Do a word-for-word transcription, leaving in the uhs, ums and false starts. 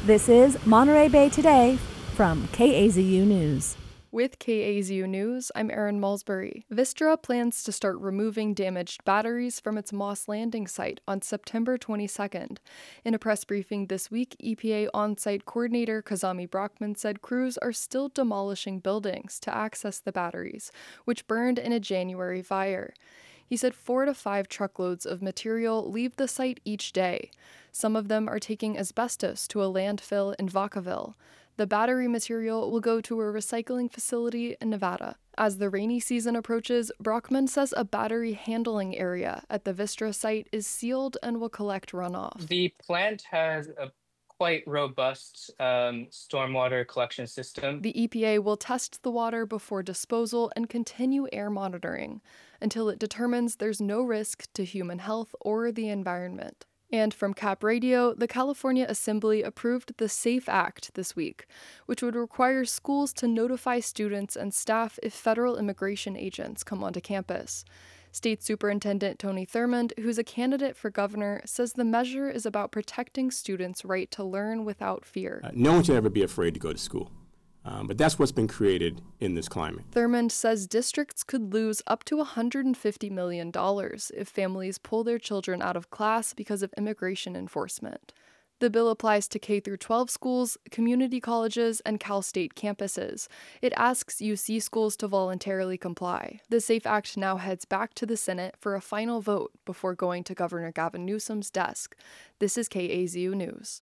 This is Monterey Bay Today from K A Z U News. With K A Z U News, I'm Erin Malsbury. Vistra plans to start removing damaged batteries from its Moss Landing site on September twenty-second. In a press briefing this week, E P A on-site coordinator Kazami Brockman said crews are still demolishing buildings to access the batteries, which burned in a January fire. He said four to five truckloads of material leave the site each day. Some of them are taking asbestos to a landfill in Vacaville. The battery material will go to a recycling facility in Nevada. As the rainy season approaches, Brockman says a battery handling area at the Vistra site is sealed and will collect runoff. The plant has a quite robust um, stormwater collection system. The E P A will test the water before disposal and continue air monitoring until it determines there's no risk to human health or the environment. And from Cap Radio, the California Assembly approved the SAFE Act this week, which would require schools to notify students and staff if federal immigration agents come onto campus. State Superintendent Tony Thurmond, who's a candidate for governor, says the measure is about protecting students' right to learn without fear. Uh, no one should ever be afraid to go to school. Um, but that's what's been created in this climate. Thurmond says districts could lose up to one hundred fifty million dollars if families pull their children out of class because of immigration enforcement. The bill applies to K through twelve schools, community colleges, and Cal State campuses. It asks U C schools to voluntarily comply. The SAFE Act now heads back to the Senate for a final vote before going to Governor Gavin Newsom's desk. This is K A Z U News.